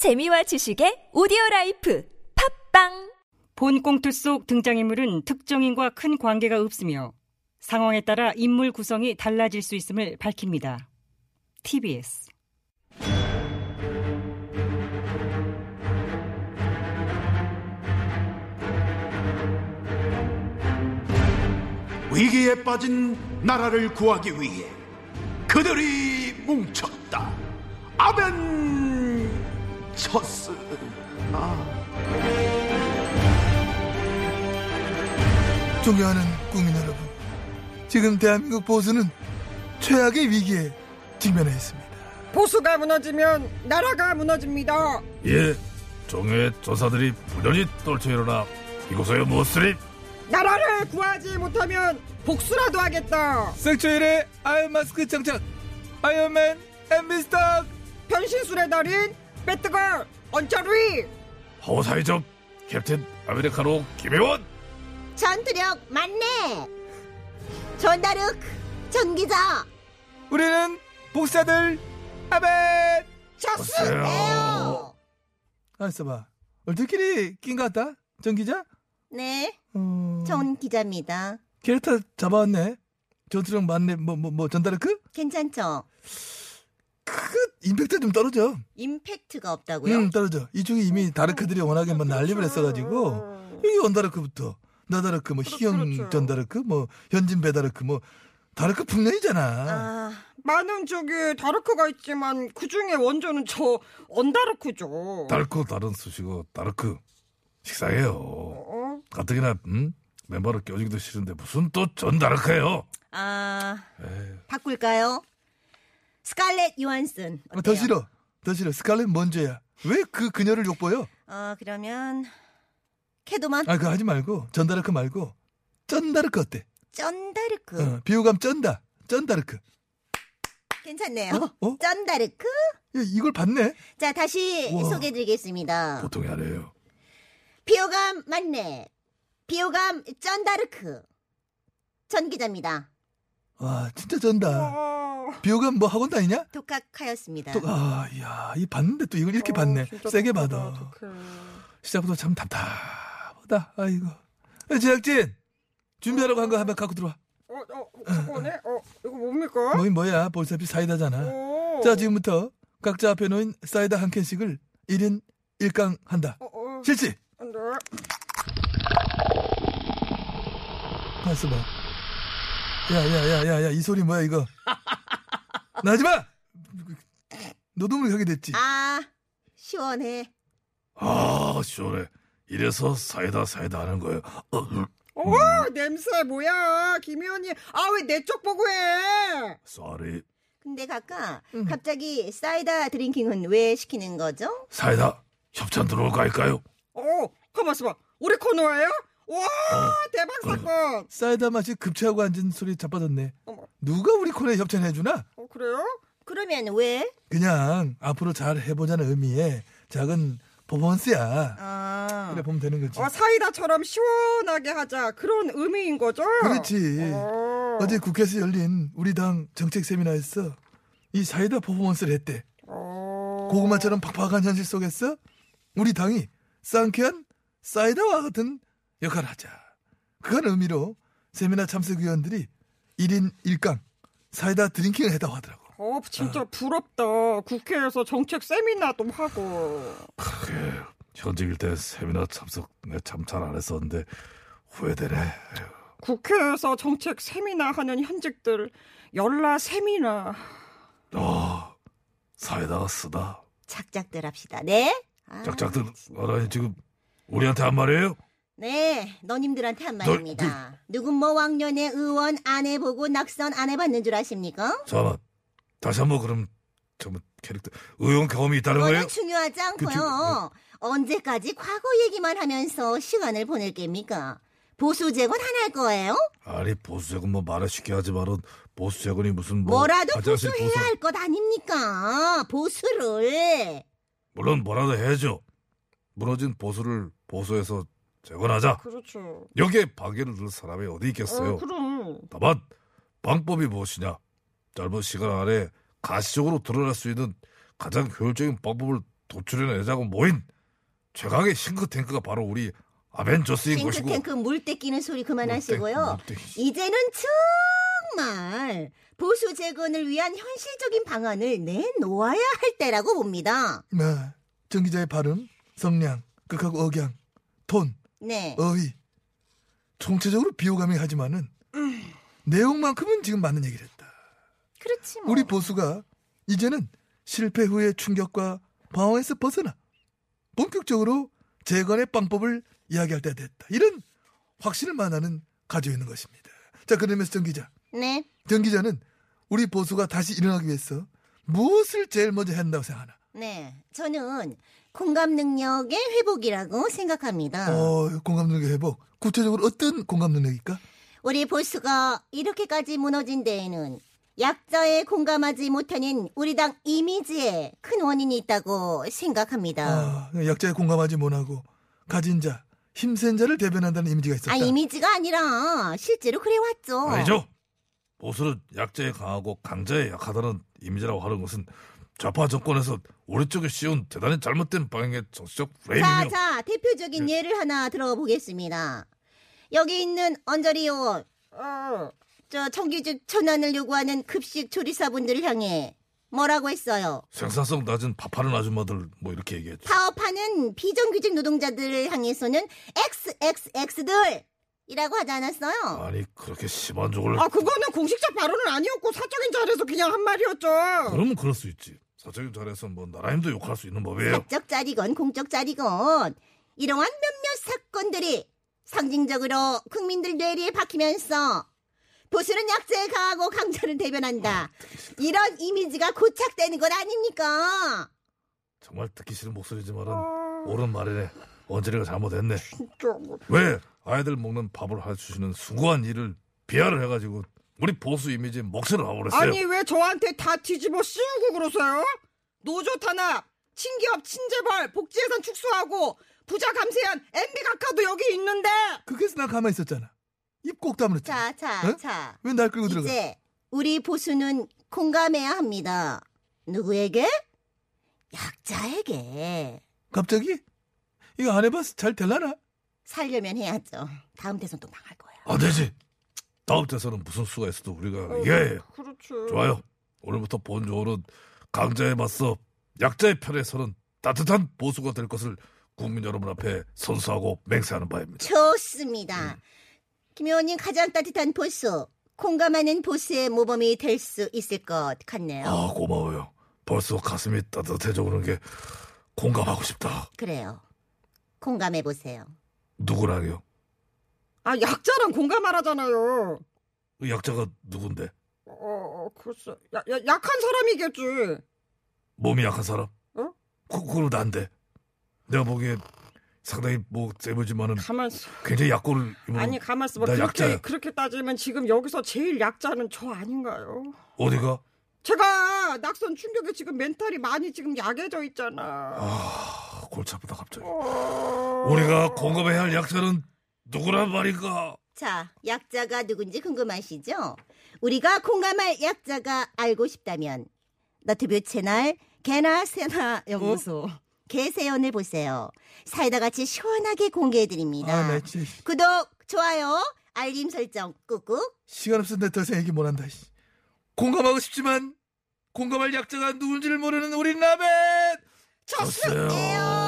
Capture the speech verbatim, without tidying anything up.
재미와 지식의 오디오라이프 팝빵. 본 꽁트 속 등장인물은 특정인과 큰 관계가 없으며 상황에 따라 인물 구성이 달라질 수 있음을 밝힙니다. 티비에스. 위기에 빠진 나라를 구하기 위해 그들이 뭉쳤다. 아벤처스. 아. 존경하는 국민 여러분, 지금 대한민국 보수는 최악의 위기에 직면해 있습니다. 보수가 무너지면 나라가 무너집니다. 예, 종의 조사들이 부전히 떨쳐 일어나 이곳에 무엇을 나라를 구하지 못하면 복수라도 하겠다. 생초일의 아이언 마스크 장착, 아이언맨 엠비스터 변신술의 달인 배트걸 언저리, 하워사이접 캡틴 아메리카노 김혜원, 전투력 만렙 전다르크 전기자. 우리는 복사들 아벤 쳤어요. 아, 있어봐. 얼굴끼리 낀 것 같다. 전 기자? 네, 어... 전 기자입니다. 캐릭터 잡아왔네. 전투력 만렙 뭐 뭐 뭐 전다르크? 괜찮죠? 그 임팩트 좀 떨어져. 임팩트가 없다고요? 응, 떨어져. 이쪽이 이미 다르크들이 워낙에 뭐 난립을 했어가지고 여기 원다르크부터 나다르크, 뭐 희경 그렇죠. 전다르크, 뭐 현진 배다르크, 뭐 다르크 풍년이잖아. 아, 많은 저기 다르크가 있지만 그 중에 원조는 저 언다르크죠. 달고 다른 수식어 다르크 식상해요. 어? 가뜩이나 음? 멤버를 껴주기도 싫은데 무슨 또 전다르크예요. 아, 에이. 바꿀까요? 스칼렛 요한슨 어때요? 더 싫어, 더 싫어. 스칼렛 먼저야. 왜 그 그녀를 욕보여? 어, 그러면 캐도만 아, 그거 하지 말고 전다르크 말고 쩐다르크 어때? 쩐다르크. 어, 비호감 쩐다, 쩐다르크. 괜찮네요. 어? 어? 쩐다르크. 야, 이걸 봤네. 자, 다시 우와. 소개해드리겠습니다. 보통이 아니에요. 비호감 만렙 비호감 쩐다르크 전기자입니다. 와, 진짜 쩐다. 어, 비호감 뭐 학원 다니냐? 독학하였습니다. 또, 아, 야, 이 봤는데 또 이걸 이렇게 어, 봤네. 진짜 세게 답답하다, 받아. 어떡해. 시작부터 참 답답하다. 아이고. 야, 제작진 준비하라고 한 거 한번 갖고 들어와. 어, 어, 잠깐만요. 어, 이거 뭡니까? 뭐긴 뭐야, 보시다시피 사이다잖아. 어. 자, 지금부터 각자 앞에 놓인 사이다 한 캔씩을 일 인 일 강 한다. 어, 어. 실시. 안 돼. 가만있어 봐. 야, 야, 야, 야, 야, 이 소리 뭐야, 이거. 나지 마! 노동을 하게 됐지. 아, 시원해. 아 시원해. 이래서 사이다 사이다 하는 거예요. 어, 어, 냄새 뭐야? 김희원이 아, 왜 내 쪽 보고 해? 쏘리. 근데 각각 응. 갑자기 사이다 드링킹은 왜 시키는 거죠? 사이다 협찬 들어올까 할까요? 어, 가만 있어봐. 우리 코너예요? 와, 대박 사건. 사이다 맛이 급체하고 앉은 소리 자빠졌네. 어머. 누가 우리 코너에 협찬해주나? 어, 그래요? 그러면 왜? 그냥 앞으로 잘 해보자는 의미의 작은 퍼포먼스야. 아, 그래 보면 되는 거지. 어, 사이다처럼 시원하게 하자. 그런 의미인 거죠? 그렇지. 어. 어제 국회에서 열린 우리 당 정책 세미나에서 이 사이다 퍼포먼스를 했대. 어. 고구마처럼 팍팍한 현실 속에서 우리 당이 상쾌한 사이다와 같은 역할을 하자. 그런 의미로 세미나 참석위원들이 일 인 일 강 사이다 드링킹을 했다고 하더라고. 어, 진짜 부럽다. 국회에서 정책 세미나도 하고. 그게 현직일 때 세미나 참석 내 참 잘 안 했었는데 후회되네. 국회에서 정책 세미나 하는 현직들 열라 세미나. 아 사이다가 쓰다. 작작들 합시다. 네? 아, 짝짝들 알아요 지금 우리한테 한 말이에요? 네, 너님들한테 한 말입니다. 누군 뭐 왕년에 의원 안 해보고 낙선 안 해봤는 줄 아십니까? 잠깐만 다시 한번 그럼 잠깐 캐릭터 의원 경험이 있다는 거예요? 그거는 중요하지 그 않고요. 중- 언제까지 과거 얘기만 하면서 시간을 보낼 겁니까? 보수 재건 안 할 거예요? 아니 보수재건 뭐 말을 쉽게 하지만은 보수재건이 무슨 뭐 뭐라도 가짜실 보수해야 보수- 할 것 아닙니까? 보수를. 물론 뭐라도 해야죠. 무너진 보수를 보수해서 재건하자. 그렇죠. 여기에 방해를 넣을 사람이 어디 있겠어요. 어, 그럼. 다만 방법이 무엇이냐. 짧은 시간 안에 가시적으로 드러날 수 있는 가장 효율적인 방법을 도출이나 애자고 모인 최강의 싱크탱크가 바로 우리 아벤져스인 것이고. 싱크탱크 물때 끼는 소리 그만하시고요. 물때, 물때. 이제는 정말 보수 재건을 위한 현실적인 방안을 내놓아야 할 때라고 봅니다. 네, 정 기자의 발음, 성량, 극하고 억양, 톤, 네. 어휘 총체적으로 비호감이 하지만은 음. 내용만큼은 지금 맞는 얘기를 했다. 그렇지 뭐. 우리 보수가 이제는 실패 후의 충격과 방황에서 벗어나 본격적으로 재건의 방법을 이야기할 때가 됐다. 이런 확신을 만나는 가지고 있는 것입니다. 자, 그러면서 정 기자. 네. 정 기자는 우리 보수가 다시 일어나기 위해서 무엇을 제일 먼저 해야 한다고 생각하나? 네. 저는 공감 능력의 회복이라고 생각합니다. 어, 공감 능력 회복. 구체적으로 어떤 공감 능력일까? 우리 보수가 이렇게까지 무너진 데에는 약자에 공감하지 못하는 우리 당 이미지에 큰 원인이 있다고 생각합니다. 아, 약자에 공감하지 못하고 가진 자, 힘센 자를 대변한다는 이미지가 있었다. 아, 이미지가 아니라 실제로 그래왔죠. 아니죠. 보수는 약자에 강하고 강자에 약하다는 이미지라고 하는 것은 좌파 정권에서 우리 쪽에 씌운 대단히 잘못된 방향의 정치적 프레임이며. 자, 자, 대표적인 네. 예를 하나 들어보겠습니다. 여기 있는 언저리 요원, 어, 저 청규직 천안을 요구하는 급식 조리사분들을 향해 뭐라고 했어요? 생산성 낮은 밥하는 아줌마들 뭐 이렇게 얘기했죠. 사업하는 비정규직 노동자들을 향해서는 엑스엑스엑스들 이라고 하지 않았어요? 아니 그렇게 심한 족을. 아 그거는 공식적 발언은 아니었고 사적인 자리에서 그냥 한 말이었죠. 그러면 그럴 수 있지. 사적인 자리에서 뭐 나라님도 욕할 수 있는 법이에요. 사적 자리건 공적 자리건 이러한 몇몇 사건들이 상징적으로 국민들 뇌리에 박히면서 보수는 약자에 강하고 강자를 대변한다. 이런 이미지가 고착되는 것 아닙니까? 정말 듣기 싫은 목소리지만은 아, 옳은 말이네. 언저리가 잘못했네. 진짜 뭐. 왜 아이들 먹는 밥을 해주시는 숭고한 일을 비하를 해가지고 우리 보수 이미지에 목소리를 와버렸어요. 아니 왜 저한테 다 뒤집어 씌우고 그러세요? 노조 탄압, 친기업 친재벌, 복지예산 축소하고 부자 감세한 엠비 각하도 여기 있는데. 그래서 나 가만히 있었잖아. 입 꼭 다물었잖아. 자, 자, 어? 자. 왜 날 끌고 들어가? 이제 우리 보수는 공감해야 합니다. 누구에게? 약자에게. 갑자기? 이거 안 해봐서 잘 될라나? 살려면 해야죠. 다음 대선 또 망할 거예요. 안 되지. 다음 대선은 무슨 수가 있어도 우리가 이겨야 해요. 그렇죠. 좋아요. 오늘부터 본조는 강자에 맞서 약자의 편에 서는 따뜻한 보수가 될 것을 국민 여러분 앞에 선수하고 맹세하는 바입니다. 좋습니다. 음. 김 의원님 가장 따뜻한 보수, 공감하는 보수의 모범이 될 수 있을 것 같네요. 아 고마워요. 벌써 가슴이 따뜻해져 오는 게 공감하고 싶다. 그래요. 공감해 보세요. 누구랑요? 아 약자랑 공감하라잖아요. 그 약자가 누군데? 어, 글쎄, 야, 야, 약한 사람이겠지. 몸이 약한 사람? 어? 그, 그럼 난데. 내가 보기엔 상당히 뭐 세보지만은 가만있어. 굉장히 약골을 입은. 아니 가만있어. 봐. 나 그렇게 약자야. 그렇게 따지면 지금 여기서 제일 약자는 저 아닌가요? 어디가? 제가 낙선 충격에 지금 멘탈이 많이 지금 약해져 있잖아. 아 골치 아프다 갑자기. 어... 우리가 공감해야 할 약자는 누구란 말인가? 자, 약자가 누군지 궁금하시죠? 우리가 공감할 약자가 알고 싶다면 너튜브 채널 개나 세나 연구소 어? 개세연을 보세요. 사이다 같이 시원하게 공개해드립니다. 아, 나 진짜 구독, 좋아요, 알림 설정 꾹꾹. 시간 없어서 내 더 이상 얘기 못한다. 씨. 공감하고 싶지만 공감할 약자가 누군지를 모르는 우리 라멘! 졌어요.